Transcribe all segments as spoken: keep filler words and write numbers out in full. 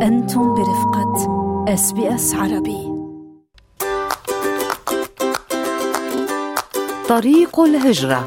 أنتم برفقة إس بي إس عربي. طريق الهجرة.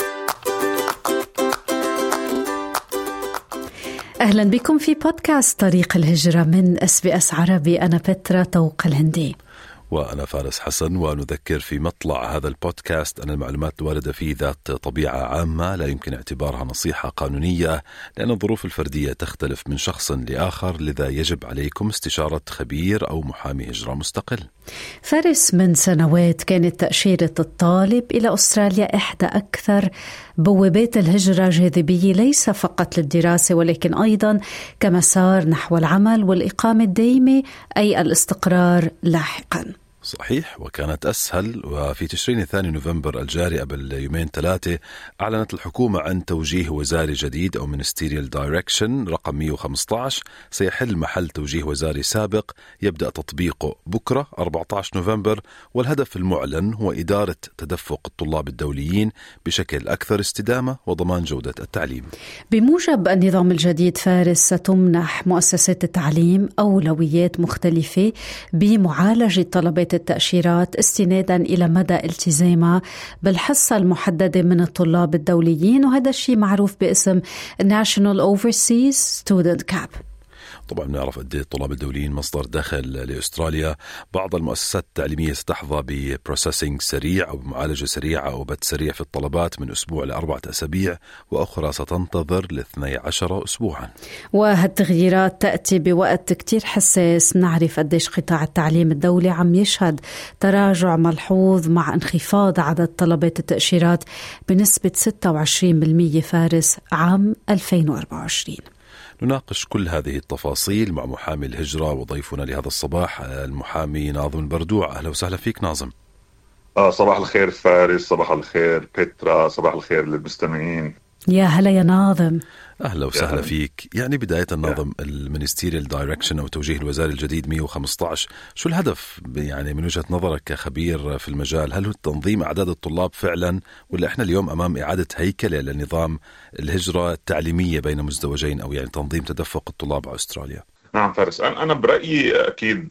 أهلا بكم في بودكاست طريق الهجرة من إس بي إس عربي. أنا بترا طوق الهندي وأنا فارس حسن. ونذكر في مطلع هذا البودكاست أن المعلومات الواردة فيه ذات طبيعة عامة، لا يمكن اعتبارها نصيحة قانونية، لأن الظروف الفردية تختلف من شخص لآخر، لذا يجب عليكم استشارة خبير أو محامي هجرة مستقل. فارس، من سنوات كانت تأشيرة الطالب إلى أستراليا إحدى أكثر بوابات الهجرة جاذبية، ليس فقط للدراسة ولكن أيضا كمسار نحو العمل والإقامة الدائمة، أي الاستقرار لاحقا. صحيح، وكانت أسهل. وفي تشرين الثاني نوفمبر الجاري قبل يومين ثلاثة أعلنت الحكومة عن توجيه وزاري جديد أو Ministerial Direction رقم مئة وخمسة عشر سيحل محل توجيه وزاري سابق يبدأ تطبيقه بكرة أربعة عشر نوفمبر. والهدف المعلن هو إدارة تدفق الطلاب الدوليين بشكل أكثر استدامة وضمان جودة التعليم. بموجب النظام الجديد فارس، ستمنح مؤسسات التعليم أولويات مختلفة بمعالجة طلبات التأشيرات استنادا إلى مدى التزامها بالحصة المحددة من الطلاب الدوليين، وهذا الشيء معروف باسم National Overseas Student Cap. طبعا نعرف قد ايه الطلاب الدوليين مصدر دخل لأستراليا. بعض المؤسسات التعليمية ستحظى ببروسيسنج سريع أو بمعالجة سريعة أو بث سريع في الطلبات من أسبوع لأربعة أسابيع، وأخرى ستنتظر لاثني عشر أسبوعا. وهالتغييرات تأتي بوقت كتير حساس. نعرف قديش قطاع التعليم الدولي عم يشهد تراجع ملحوظ مع انخفاض عدد طلبات التأشيرات بنسبة ستة وعشرين بالمئة فارس عام ألفين وأربعة وعشرين. نناقش كل هذه التفاصيل مع محامي الهجرة وضيفنا لهذا الصباح المحامي ناظم البردوع. أهلا وسهلا فيك ناظم. آه صباح الخير فارس، صباح الخير بترا، صباح الخير للمستمعين. يا هلا يا ناظم. أهلا وسهلا فيك. يعني بداية النظم المينستيريال دايركشن أو توجيه الوزاري الجديد مئة وخمسة عشر، شو الهدف يعني من وجهة نظرك كخبير في المجال؟ هل هو تنظيم أعداد الطلاب فعلا، ولا إحنا اليوم أمام إعادة هيكلة لنظام الهجرة التعليمية بين مزدوجين، أو يعني تنظيم تدفق الطلاب على أستراليا؟ نعم فارس، أنا برأيي أكيد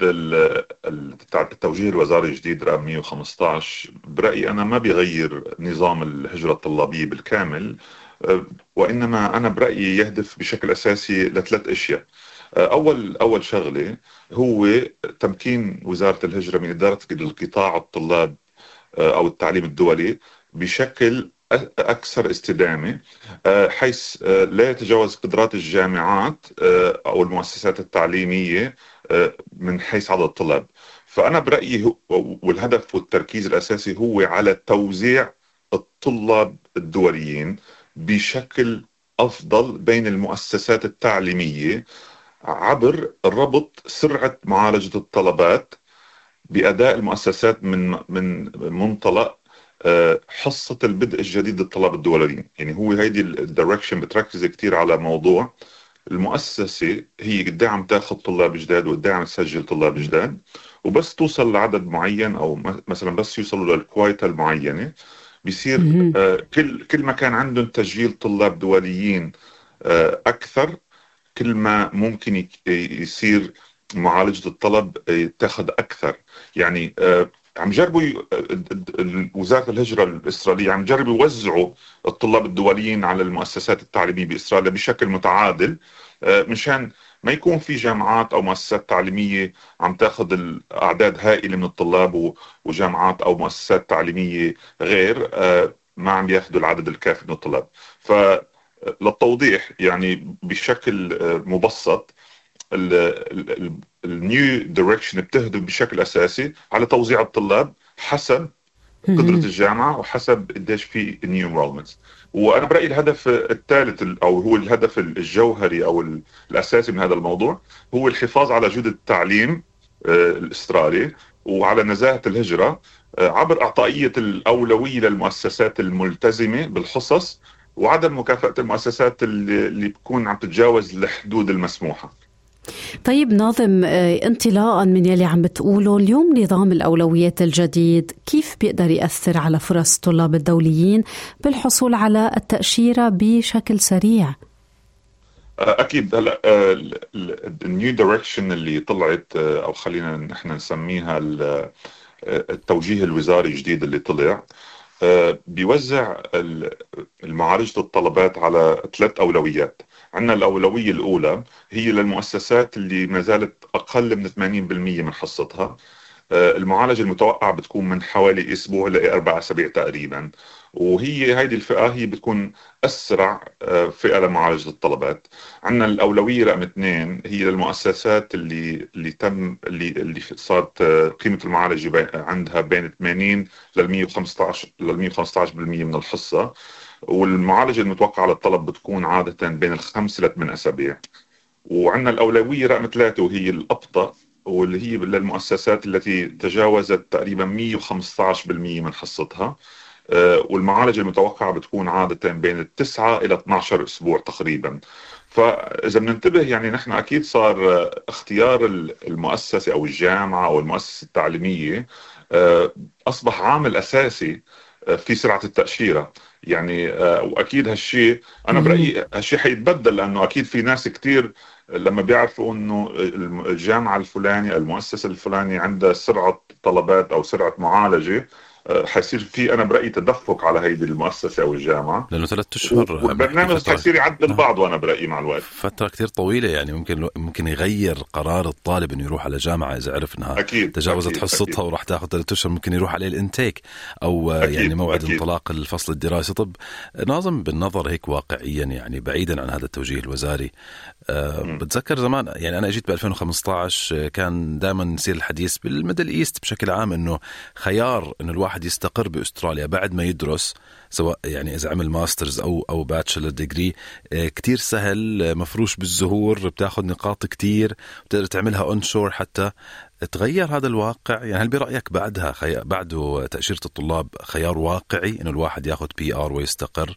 التوجيه الوزاري الجديد رقم مئة وخمسة عشر برأيي أنا ما بيغير نظام الهجرة الطلابية بالكامل، وإنما أنا برأيي يهدف بشكل أساسي لثلاث أشياء. أول أول شغلة هو تمكين وزارة الهجرة من إدارة القطاع الطلاب أو التعليم الدولي بشكل أكثر استدامة، حيث لا يتجاوز قدرات الجامعات أو المؤسسات التعليمية من حيث عدد الطلاب. فأنا برأيي والهدف والتركيز الأساسي هو على توزيع الطلاب الدوليين بشكل أفضل بين المؤسسات التعليمية عبر ربط سرعة معالجة الطلبات بأداء المؤسسات من من منطلق حصة البدء الجديد للطلاب الدوليين. يعني هو هيدي الدايركشن بتركز كتير على موضوع المؤسسة هي قد عم تاخذ طلاب جداد وقد عم تسجل طلاب جداد، وبس توصل لعدد معين أو مثلا بس يوصلوا للكويتا المعينة بيصير آه كل كل ما كان عندهم تسجيل طلاب دوليين آه أكثر، كل ما ممكن يصير معالجة الطلب تاخذ أكثر. يعني آه عم جربوا وزارة الهجرة الإسرائيلية عم جربوا يوزعوا الطلاب الدوليين على المؤسسات التعليمية بإسرائيل بشكل متعادل، آه مشان ما يكون في جامعات أو مؤسسات تعليمية عم تاخذ الأعداد هائلة من الطلاب وجامعات أو مؤسسات تعليمية غير ما عم ياخذوا العدد الكافي من الطلاب. فللتوضيح يعني بشكل مبسط النيو دايركشن بتهدف بشكل أساسي على توزيع الطلاب حسب قدرة الجامعة وحسب قديش في نيو انرولمنتس. وأنا برأيي الهدف الثالث أو هو الهدف الجوهري أو الأساسي من هذا الموضوع هو الحفاظ على جودة التعليم الأسترالي وعلى نزاهة الهجرة عبر إعطائية الأولوية للمؤسسات الملتزمة بالحصص وعدم مكافأة المؤسسات اللي بتكون عم تتجاوز الحدود المسموحة. طيب ناظم، انطلاقا من يلي عم بتقوله اليوم، نظام الأولويات الجديد كيف بيقدر يأثر على فرص الطلاب الدوليين بالحصول على التأشيرة بشكل سريع؟ اكيد. هلا النيو دايركشن اللي طلعت، او خلينا نحن نسميها التوجيه الوزاري الجديد اللي طلع، بيوزع المعالجة الطلبات على ثلاث أولويات. عندنا الأولوية الأولى هي للمؤسسات اللي ما زالت أقل من ثمانين بالمئة من حصتها. المعالجة المتوقعة بتكون من حوالي أسبوع لأربع أسابيع تقريبا، وهي هيدي الفئة هي بتكون أسرع فئة لمعالجة الطلبات. عندنا الأولوية رقم اثنين هي للمؤسسات اللي اللي تم اللي اللي صارت قيمة المعالجة عندها بين ثمانين لل مئة وخمسة عشر لل مئة وخمسة عشر بالمئة من الحصة، والمعالجة المتوقعة للطلب بتكون عادة بين الخمس لثمان أسابيع. وعندنا الأولوية رقم ثلاثة وهي الأبطأ، واللي هي للمؤسسات التي تجاوزت تقريبا مئة وخمسة عشر بالمئة من حصتها، والمعالجة المتوقعة بتكون عادة بين التسعة إلى اثني عشر أسبوع تقريبا. فإذا بننتبه يعني نحن أكيد صار اختيار المؤسسة أو الجامعة أو المؤسسة التعليمية أصبح عامل أساسي في سرعة التأشيرة يعني. وأكيد هالشيء أنا برأيي هالشيء حيتبدل، لأنه أكيد في ناس كتير لما بيعرفوا أنه الجامعة الفلانية المؤسسة الفلانية عندها سرعة طلبات أو سرعة معالجة، حيصير في أنا برأيي تدفق على هيدي المؤسسة أو الجامعة، لأنه ثلاثة أشهر والبرنامج حيصير يعدل بعضه. أنا برأيي مع الوقت فترة كتير طويلة يعني ممكن ممكن يغير قرار الطالب إنه يروح على جامعة إذا عرف إنها أكيد تجاوزت أكيد حصتها أكيد. وراح تأخذ ثلاثة أشهر، ممكن يروح عليه الانتيك أو أكيد يعني موعد أكيد. انطلاق الفصل الدراسي. طب ناظم، بالنظر هيك واقعيا يعني بعيدا عن هذا التوجيه الوزاري، أه بتذكر زمان يعني أنا أجيت ب ألفين وخمسة عشر كان دائما يصير الحديث بالميدل إيست بشكل عام إنه خيار إنه الواحد يستقر بأستراليا بعد ما يدرس، سواء يعني إذا عمل ماسترز أو أو باتشلر ديجري، كتير سهل، مفروش بالزهور، بتاخد نقاط كتير، بتقدر تعملها أونشور. حتى تغير هذا الواقع يعني، هل برأيك بعدها خي... بعده تأشيرة الطلاب خيار واقعي إنه الواحد ياخد بي آر ويستقر؟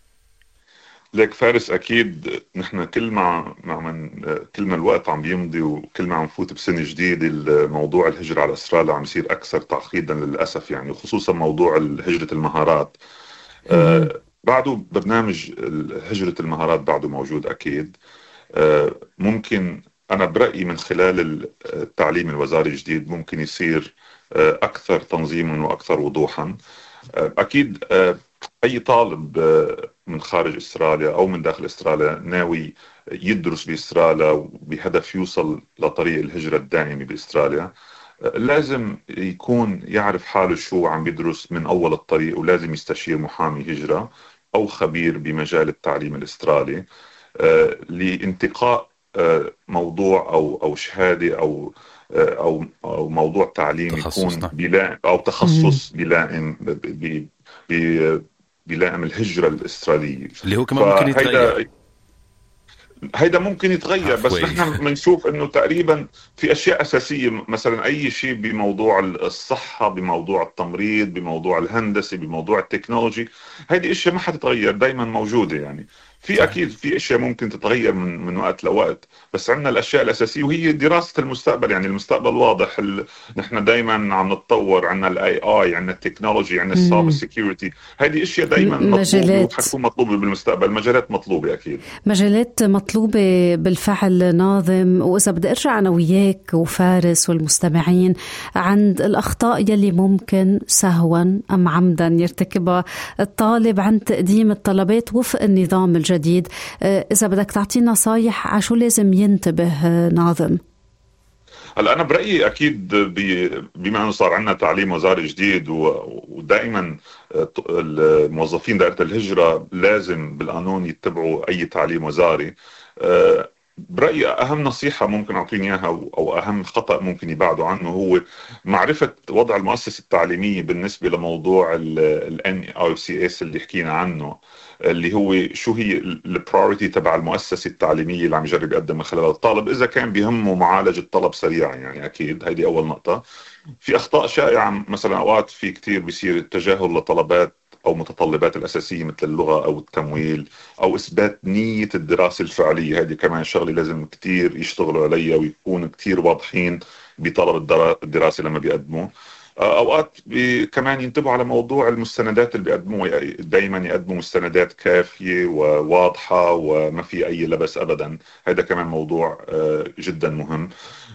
ليك فارس، أكيد نحن كل ما مع من كل ما الوقت عم بيمضي وكل ما عم نفوت بسنة جديد، الموضوع الهجرة على أستراليا عم يصير أكثر تعقيدا للأسف يعني، وخصوصا موضوع هجرة المهارات. آه بعده برنامج هجرة المهارات بعده موجود أكيد. آه ممكن أنا برأيي من خلال التعليم الوزاري الجديد ممكن يصير آه أكثر تنظيما وأكثر وضوحا. آه أكيد آه أي طالب من خارج أستراليا أو من داخل أستراليا ناوي يدرس بأستراليا بهدف يوصل لطريق الهجرة الدائمة بأستراليا، لازم يكون يعرف حاله شو عم بيدرس من أول الطريق، ولازم يستشير محامي هجرة أو خبير بمجال التعليم الأسترالي لانتقاء موضوع أو أو شهادة أو أو أو موضوع تعليم يكون بلائم أو تخصص بلائم ب بلائم الهجرة الأسترالية، اللي هو كمان ممكن يتغير. هيدا ممكن يتغير، بس نحن بنشوف انه تقريبا في اشياء اساسيه، مثلا اي شيء بموضوع الصحه، بموضوع التمريض، بموضوع الهندسه، بموضوع التكنولوجي، هيدي اشياء ما حتتغير، دائما موجوده يعني. في صحيح. اكيد في اشياء ممكن تتغير من من وقت لوقت، بس عندنا الاشياء الاساسيه وهي دراسه المستقبل يعني. المستقبل واضح، ال... نحن دائما عم نتطور، عندنا الاي اي، عندنا التكنولوجي، عندنا السايبر سيكيورتي، هذه اشياء دائما مطلوبه وحتكون مطلوبه بالمستقبل. مجالات مطلوبه اكيد، مجالات مطلوبه بالفعل ناظم. واذا بدي ارجع انا وياك وفارس والمستمعين عند الاخطاء يلي ممكن سهوا ام عمدا يرتكبها الطالب عند تقديم الطلبات وفق النظام الجديد، إذا بدك تعطينا نصايح على شو لازم ينتبه ناظم؟ هلا أنا برأيي أكيد بما أنه صار عندنا تعليم وزاري جديد، ودائما الموظفين دائرة الهجرة لازم بالقانون يتبعوا أي تعليم وزاري. برأيي أهم نصيحة ممكن أعطيني إياها أو أهم خطأ ممكن يبعدوا عنه هو معرفة وضع المؤسسة التعليمية بالنسبة لموضوع ال إن آي سي إس اللي حكينا عنه، اللي هو شو هي البرايورتي تبع المؤسسة التعليمية اللي عم يجرب يقدم من خلال الطالب، إذا كان بيهمه معالجة طلب سريعا يعني. أكيد هيدي أول نقطة. في أخطاء شائعة، مثلا أوقات في كتير بيصير التجاهل لطلبات أو متطلبات الأساسية مثل اللغة أو التمويل أو إثبات نية الدراسة الفعلية. هذه كمان شغلة لازم كتير يشتغلوا عليها ويكونوا كتير واضحين بطلب الدراسة لما بيقدموا. أوقات كمان ينتبهوا على موضوع المستندات اللي بيقدموها، دايما يقدموا مستندات كافية وواضحة وما في أي لبس أبدا. هذا كمان موضوع جدا مهم.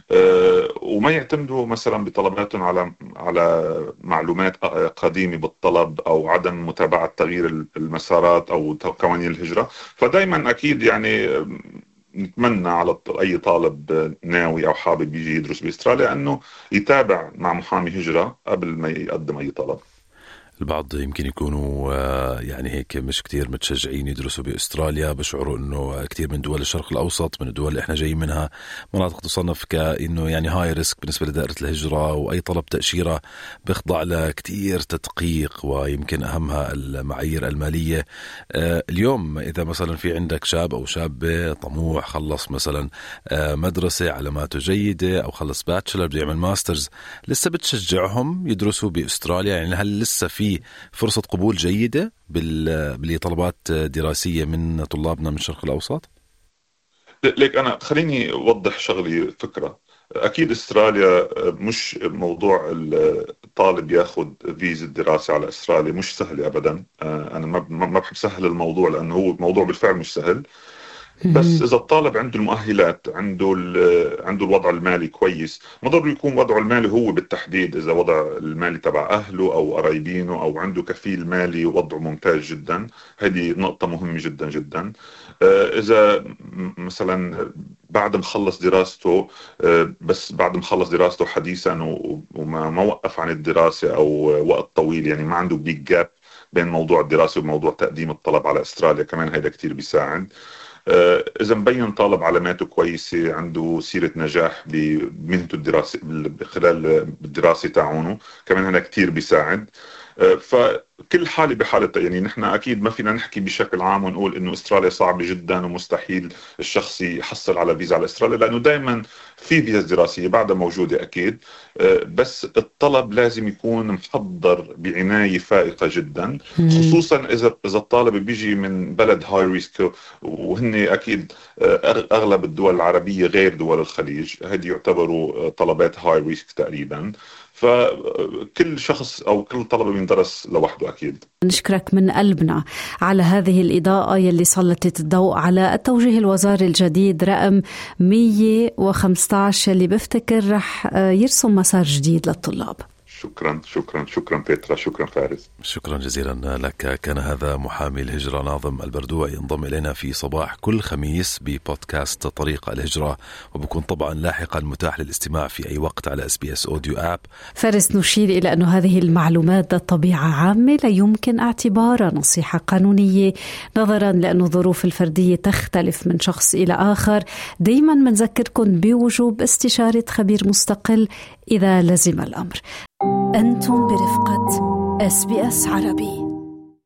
وما يعتمدوا مثلا بطلباتهم على على معلومات قديمة بالطلب أو عدم متابعة تغيير المسارات أو قوانين الهجرة. فدايما أكيد يعني نتمنى على أي طالب ناوي أو حابب يجي يدرس بأستراليا أنه يتابع مع محامي هجرة قبل ما يقدم أي طلب. البعض يمكن يكونوا يعني هيك مش كتير متشجعين يدرسوا بأستراليا، بشعروا انه كتير من دول الشرق الأوسط، من الدول اللي احنا جايين منها، مناطق تصنف كأنه يعني هاي ريسك بالنسبة لدائرة الهجرة، وأي طلب تأشيرة بيخضع لكتير تدقيق، ويمكن أهمها المعايير المالية. اليوم إذا مثلا في عندك شاب أو شابة طموح، خلص مثلا مدرسة علاماته جيدة أو خلص باتشلر بده يعمل ماسترز، لسه بتشجعهم يدرسوا بأستراليا؟ يعني هل لسه في فرصة قبول جيدة بالطلبات دراسية من طلابنا من الشرق الأوسط؟ ليك أنا خليني أوضح شغلي فكرة. أكيد أستراليا مش موضوع الطالب ياخد فيزا دراسة على أستراليا مش سهل أبدا. أنا ما بحب سهل الموضوع لأنه هو موضوع بالفعل مش سهل. بس إذا الطالب عنده المؤهلات، عنده عنده الوضع المالي كويس، ما ضروري يكون وضعه المالي هو بالتحديد، إذا وضع المالي تبع أهله أو قرايبينه أو عنده كفيل مالي وضعه ممتاز جدا، هذه نقطة مهمة جدا جدا. إذا مثلا بعد ما خلص دراسته، بس بعد ما خلص دراسته حديثا وما ما وقف عن الدراسة أو وقت طويل، يعني ما عنده بيج جاب بين موضوع الدراسة وموضوع تقديم الطلب على أستراليا، كمان هذا كتير بيساعد. إذا مبين طالب علاماته كويسة، عنده سيرة نجاح بمهنته الدراسة خلال الدراسة تاعونه، كمان هذا كتير بيساعد. فكل حالة بحالتها، يعني نحن أكيد ما فينا نحكي بشكل عام ونقول إنه أستراليا صعبة جدا ومستحيل الشخص يحصل على فيزا على أستراليا، لأنه دايما في فيزا دراسية بعدها موجودة أكيد. بس الطلب لازم يكون محضر بعناية فائقة جدا، خصوصا إذا إذا الطالب بيجي من بلد هاي ريسك، وهن أكيد أغلب الدول العربية غير دول الخليج، هذه يعتبروا طلبات هاي ريسك تقريبا. فكل شخص أو كل طلبة بيندرس لوحده أكيد. نشكرك من قلبنا على هذه الإضاءة يلي سلطت الضوء على التوجيه الوزاري الجديد رقم مية وخمسة عشر اللي بفتكر رح يرسم مسار جديد للطلاب. شكرا شكرا شكرا بيترا، شكرا فارس، شكرا جزيلا لك. كان هذا محامي الهجرة ناظم البردوع، ينضم إلينا في صباح كل خميس ببودكاست طريق الهجرة، وبكون طبعا لاحقا متاح للاستماع في أي وقت على إس بي إس أوديو آب. فارس، نشير إلى أن هذه المعلومات ذات طبيعة عامة لا يمكن اعتبارها نصيحة قانونية، نظرا لأن الظروف الفردية تختلف من شخص إلى آخر. دايما منذكركم بوجوب استشارة خبير مستقل إذا لزم الأمر. أنتم برفقة إس بي إس عربي.